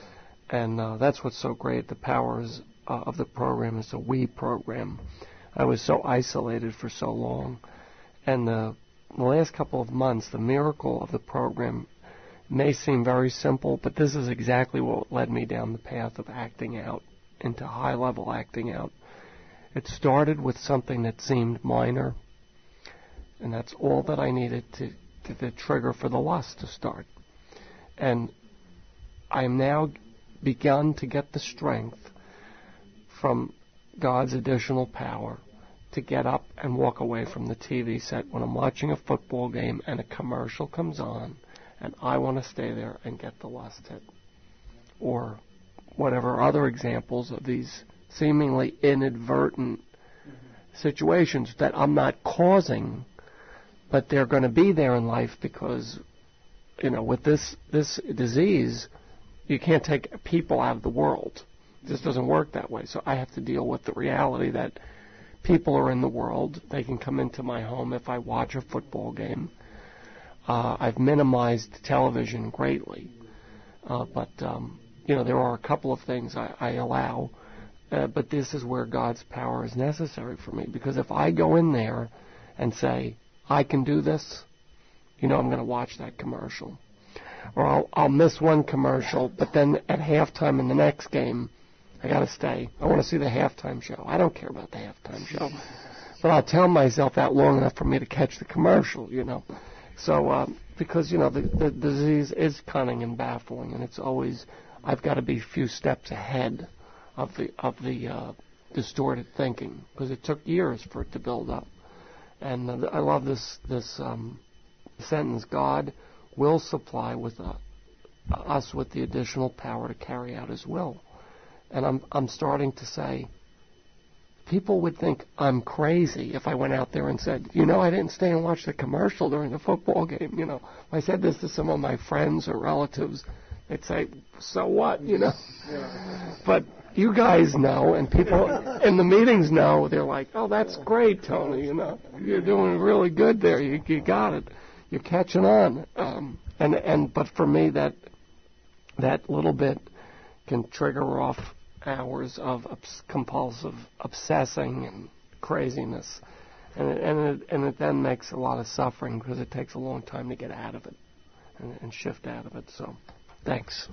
And uh, that's what's so great. The powers uh, of the program is a we program. I was so isolated for so long. And uh, the last couple of months, the miracle of the program may seem very simple, but this is exactly what led me down the path of acting out, into high-level acting out. It started with something that seemed minor, and that's all that I needed to, to the trigger for the lust to start. And I'm now begun to get the strength from God's additional power to get up and walk away from the T V set when I'm watching a football game and a commercial comes on, and I want to stay there and get the lust hit. Or whatever other examples of these seemingly inadvertent situations that I'm not causing, but they're going to be there in life because, you know, with this this disease, you can't take people out of the world. It just doesn't work that way. So I have to deal with the reality that people are in the world. They can come into my home if I watch a football game. Uh, I've minimized television greatly, uh, but um, you know, there are a couple of things I, I allow. Uh, but this is where God's power is necessary for me. Because if I go in there and say, I can do this, you know I'm going to watch that commercial. Or I'll, I'll miss one commercial, but then at halftime in the next game, I got to stay. I want to see the halftime show. I don't care about the halftime show. But I'll tell myself that long enough for me to catch the commercial, you know. So, um, because, you know, the, the disease is cunning and baffling, and it's always, I've got to be a few steps ahead of the of the uh, distorted thinking, because it took years for it to build up. And uh, I love this this um, sentence: God will supply with uh, us with the additional power to carry out His will. And I'm I'm starting to say, people would think I'm crazy if I went out there and said, you know, I didn't stay and watch the commercial during the football game. You know, if I said this to some of my friends or relatives, they'd say, so what, you know? Yeah. But you guys know, and people in the meetings know, they're like, oh, that's great, Tony, you know. You're doing really good there. You, you got it. You're catching on. Um, and, and but for me, that that little bit can trigger off hours of obs- compulsive obsessing and craziness. And it, and, it, and it then makes a lot of suffering because it takes a long time to get out of it and, and shift out of it. So, thanks.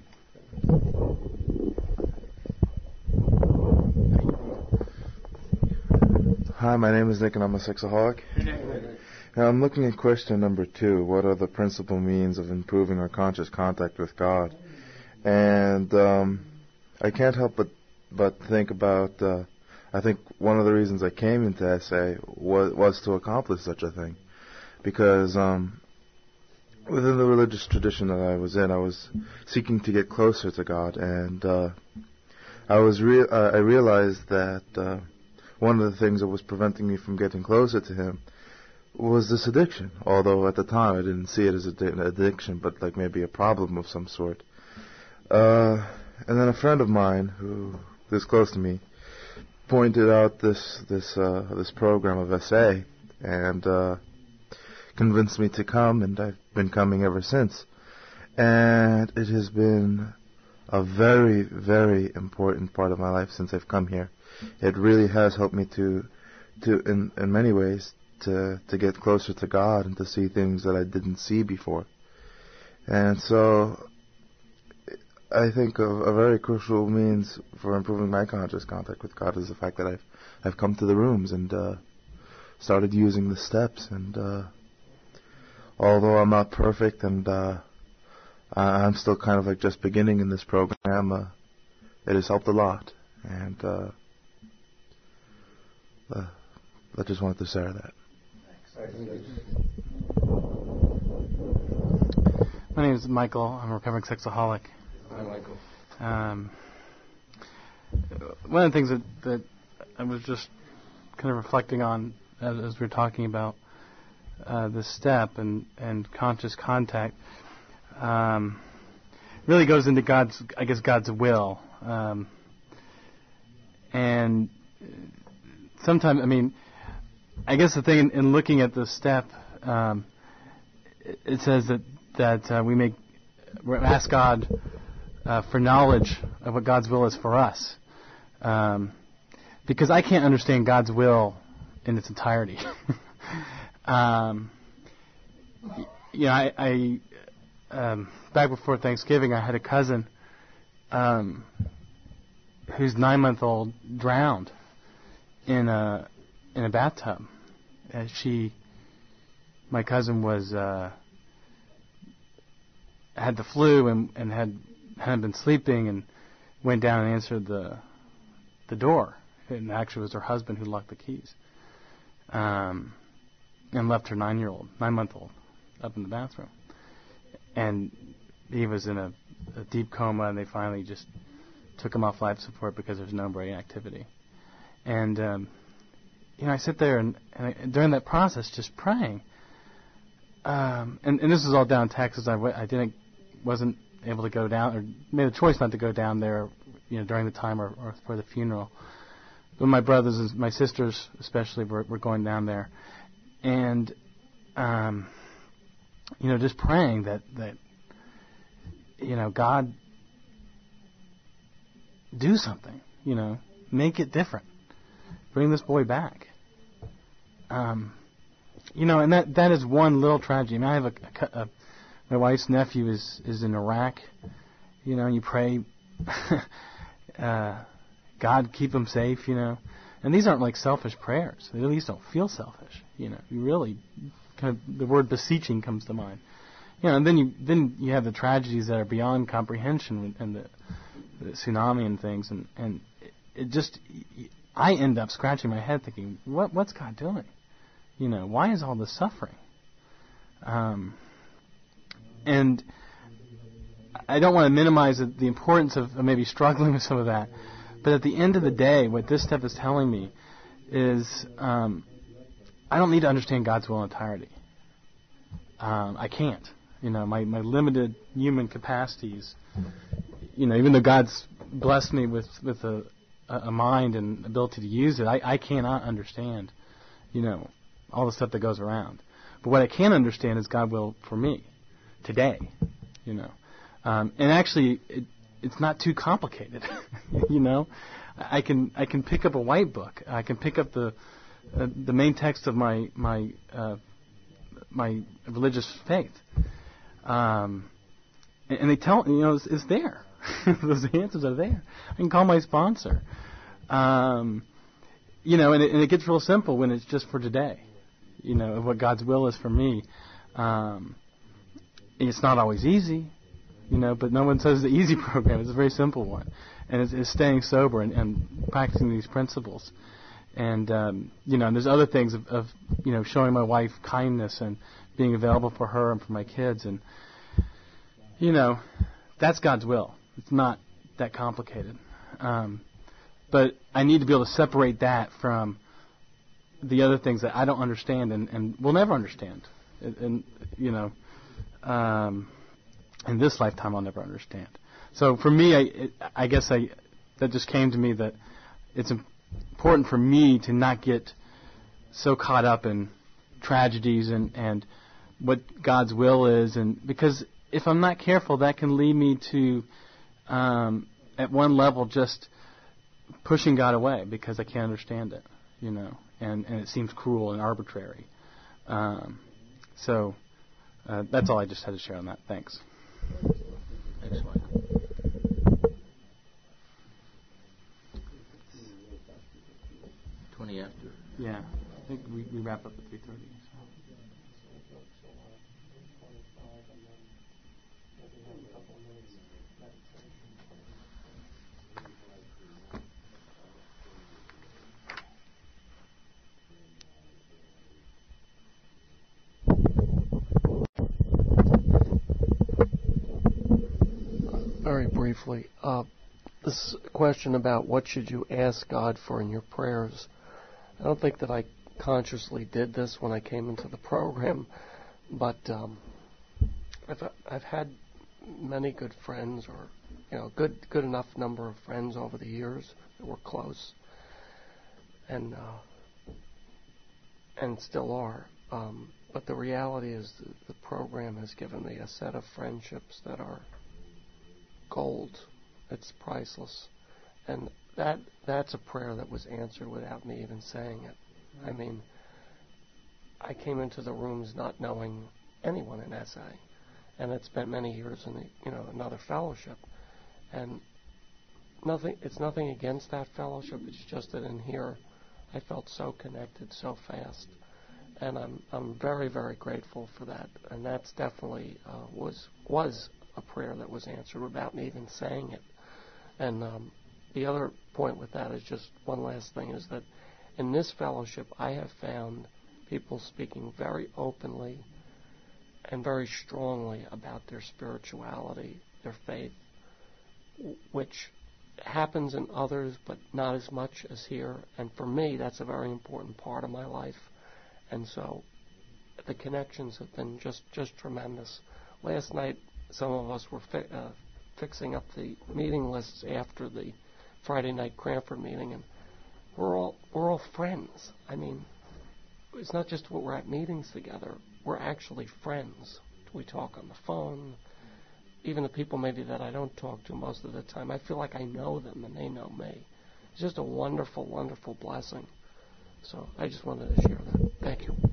Hi, my name is Nick and I'm a sexaholic. Now I'm looking at question number two. What are the principal means of improving our conscious contact with God? And um, I can't help but but think about, uh, I think one of the reasons I came into S A was, was to accomplish such a thing. Because um, within the religious tradition that I was in, I was seeking to get closer to God. And uh, I was re- uh, I realized that uh, one of the things that was preventing me from getting closer to Him was this addiction. Although at the time I didn't see it as an addiction, but like maybe a problem of some sort. Uh, and then a friend of mine who is close to me pointed out this this uh, this program of S A and uh, convinced me to come, and I've been coming ever since. And it has been a very, very important part of my life since I've come here. It really has helped me to, to in, in many ways, to to get closer to God and to see things that I didn't see before. And so, I think a, a very crucial means for improving my conscious contact with God is the fact that I've I've come to the rooms and uh, started using the steps. And uh, although I'm not perfect and uh, I'm still kind of like just beginning in this program, uh, it has helped a lot. And uh, uh, I just wanted to share that. My my name is Michael. I'm a recovering sexaholic. Hi, Michael. Um, one of the things that, that I was just kind of reflecting on as, as we were talking about uh, the step and, and conscious contact um, really goes into God's, I guess, God's will. Um, and sometimes, I mean, I guess the thing in, in looking at the step, um, it, it says that that uh, we may ask God uh, for knowledge of what God's will is for us, um, because I can't understand God's will in its entirety. um, you know, I, I um, back before Thanksgiving, I had a cousin um, whose nine-month-old drowned in a in a bathtub. And she, my cousin, was uh, had the flu and, and had hadn't been sleeping and went down and answered the the door. And actually, it was her husband who locked the keys, um, and left her nine-year-old, nine-month-old, up in the bathroom. And he was in a, a deep coma, and they finally just took him off life support because there's no brain activity. And um, you know, I sit there and, and I, during that process, just praying. Um, and, and this is all down in Texas. I, w- I didn't, wasn't able to go down, or made a choice not to go down there, you know, during the time or, or for the funeral. But my brothers and my sisters, especially, were, were going down there, and um, you know, just praying that that you know, God, do something. You know, make it different. Bring this boy back. Um, you know, and that that is one little tragedy. I mean, I have a, a, a my wife's nephew is is in Iraq. You know, and you pray, uh, God keep him safe. You know, and these aren't like selfish prayers. They at least don't feel selfish. You know, you really kind of the word beseeching comes to mind. You know, and then you then you have the tragedies that are beyond comprehension and the, the tsunami and things, and and it, it just. I end up scratching my head thinking, what what's God doing? You know, why is all this suffering? Um, and I don't want to minimize the, the importance of, of maybe struggling with some of that, but at the end of the day, what this step is telling me is um, I don't need to understand God's will in entirety. Um, I can't. You know, my, my limited human capacities, you know, even though God's blessed me with, with a a mind and ability to use it, I, I cannot understand, you know, all the stuff that goes around. But what I can understand is God will for me today, you know. Um, and actually, it, it's not too complicated, you know. I can I can pick up a white book. I can pick up the uh, the main text of my my uh, my religious faith, um, and, and they tell you know it's, it's there. Those answers are there. I can call my sponsor. Um, you know, and it, and it gets real simple when it's just for today. You know, what God's will is for me. Um, it's not always easy, you know, but no one says the easy program. It's a very simple one. And it's, it's staying sober and, and practicing these principles. And, um, you know, and there's other things of, of, you know, showing my wife kindness and being available for her and for my kids. And, you know, that's God's will. It's not that complicated. Um, but I need to be able to separate that from the other things that I don't understand and, and will never understand. And, and you know, um, in this lifetime I'll never understand. So for me, I, it, I guess I that just came to me that it's important for me to not get so caught up in tragedies and, and what God's will is. And because if I'm not careful, that can lead me to Um, at one level, just pushing God away because I can't understand it, you know, and, and it seems cruel and arbitrary. Um, so uh, that's all I just had to share on that. Thanks. Thanks, Mike. Twenty after. Yeah, I think we, we wrap up at three thirty. briefly. Uh, this question about what should you ask God for in your prayers. I don't think that I consciously did this when I came into the program, but um, I've I've had many good friends, or you know, good good enough number of friends over the years that were close, and uh, and still are. Um, but the reality is, the, the program has given me a set of friendships that are gold. It's priceless, and that that's a prayer that was answered without me even saying it. I mean, I came into the rooms not knowing anyone in S A, and had spent many years in the, you know another fellowship, and nothing. It's nothing against that fellowship. It's just that in here, I felt so connected so fast, and I'm I'm very very grateful for that. And that's definitely uh, was was a prayer that was answered without me even saying it. And um, the other point with that is just one last thing, is that in this fellowship I have found people speaking very openly and very strongly about their spirituality, their faith, which happens in others but not as much as here. And for me, that's a very important part of my life. And so the connections have been just, just tremendous. Last night, some of us were fi- uh, fixing up the meeting lists after the Friday night Cranford meeting, and we're all we're all friends. I mean, it's not just what we're at meetings together. We're actually friends. We talk on the phone. Even the people maybe that I don't talk to most of the time, I feel like I know them and they know me. It's just a wonderful, wonderful blessing. So I just wanted to share that. Thank you.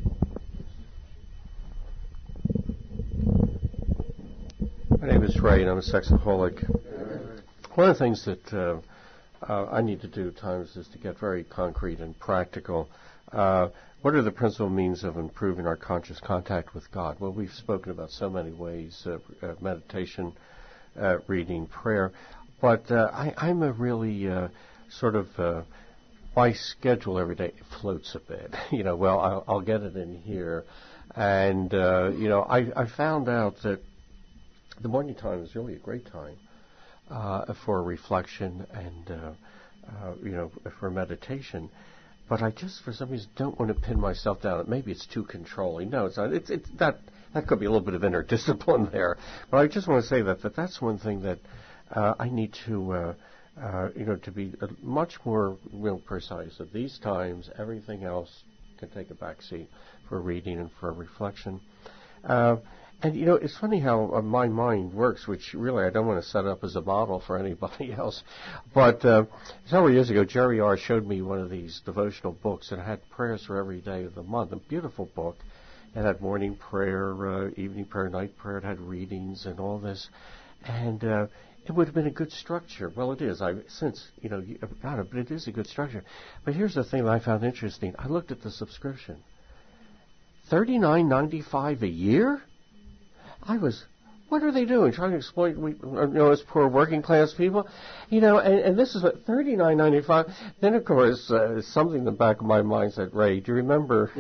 My name is Ray, and I'm a sexaholic. One of the things that uh, uh, I need to do at times is to get very concrete and practical. Uh, what are the principal means of improving our conscious contact with God? Well, we've spoken about so many ways, uh, uh, meditation, uh, reading, prayer, but uh, I, I'm a really uh, sort of, uh, my schedule every day floats a bit. you know, well, I'll, I'll get it in here. And, uh, you know, I, I found out that the morning time is really a great time uh, for reflection and, uh, uh, you know, for meditation. But I just, for some reason, don't want to pin myself down. Maybe it's too controlling. No, it's not. It's, it's that that could be a little bit of inner discipline there. But I just want to say that, that that's one thing that uh, I need to, uh, uh, you know, to be uh, much more real precise. At these times, everything else can take a back seat for reading and for reflection. Uh, And, you know, it's funny how uh, my mind works, which really I don't want to set up as a model for anybody else. But uh, several years ago, Jerry R. showed me one of these devotional books, and it had prayers for every day of the month. A beautiful book. It had morning prayer, uh, evening prayer, night prayer. It had readings and all this. And uh, it would have been a good structure. Well, it is. I've since, you know, got it, but it is a good structure. But here's the thing that I found interesting. I looked at the subscription. thirty-nine ninety-five a year? I was, what are they doing? Trying to exploit, we, you know, as poor working class people, you know. And, and this is what thirty-nine ninety-five. Then of course, uh, something in the back of my mind said, "Ray, do you remember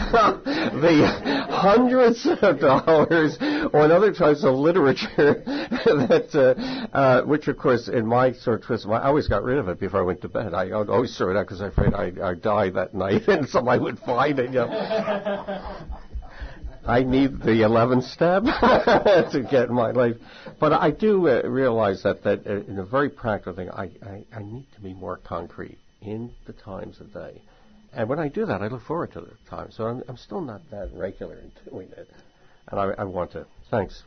the hundreds of dollars on other types of literature that, uh, uh, which of course, in my sort of twist, I always got rid of it before I went to bed. I would always throw it out because I was afraid I'd, I'd die that night and somebody would find it. You know. I need the eleventh step to get in my life. But I do uh, realize that, that uh, in a very practical thing, I, I, I need to be more concrete in the times of day. And when I do that, I look forward to the time. So I'm, I'm still not that regular in doing it. And I, I want to. Thanks.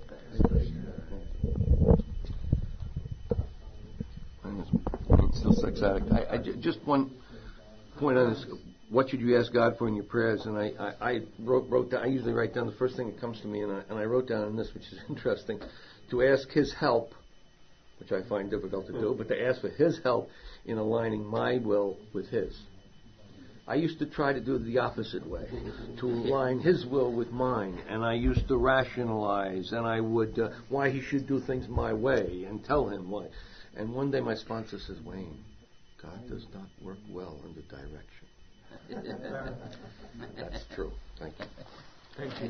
I'm still sex addict. I, I, just one point on this. What should you ask God for in your prayers? And I, I, I wrote, wrote down, I usually write down the first thing that comes to me, and I, and I wrote down in this, which is interesting, to ask His help, which I find difficult to do, but to ask for His help in aligning my will with His. I used to try to do it the opposite way, to align His will with mine, and I used to rationalize, and I would, uh, why He should do things my way, and tell Him why. And one day my sponsor says, "Wayne, God does not work well under direction." That's true. Thank you. Thank you.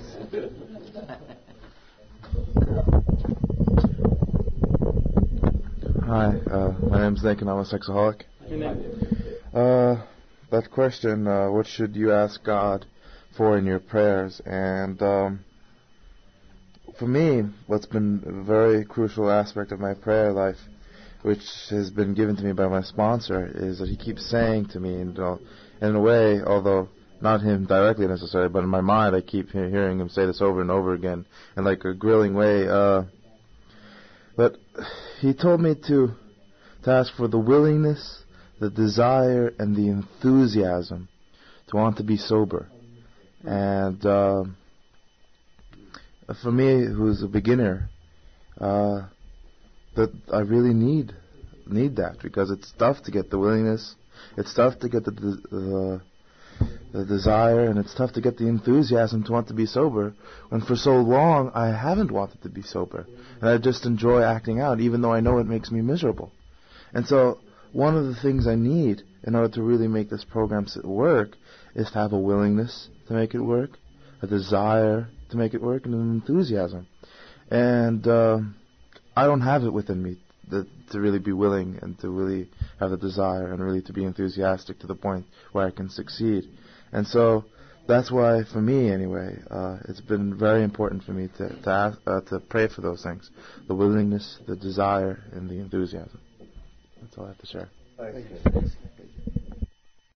Hi, uh, my name's Nick and I'm a sexaholic. Uh, that question, uh, what should you ask God for in your prayers? And um, for me, what's been a very crucial aspect of my prayer life, which has been given to me by my sponsor, is that he keeps saying to me, and uh, in a way, although not him directly necessarily, but in my mind I keep he- hearing him say this over and over again in like a grilling way, uh, but he told me to to ask for the willingness, the desire, and the enthusiasm to want to be sober. And uh, for me, who's a beginner, uh, that I really need need that, because it's tough to get the willingness, it's tough to get the the, the desire, and it's tough to get the enthusiasm to want to be sober, when for so long I haven't wanted to be sober, and I just enjoy acting out, even though I know it makes me miserable. And so one of the things I need in order to really make this program work is to have a willingness to make it work, a desire to make it work, and an enthusiasm. And uh, I don't have it within me to, to really be willing and to really have a desire and really to be enthusiastic to the point where I can succeed. And so that's why, for me anyway, uh, it's been very important for me to to, ask, uh, to pray for those things: the willingness, the desire, and the enthusiasm. That's all I have to share. Thank you.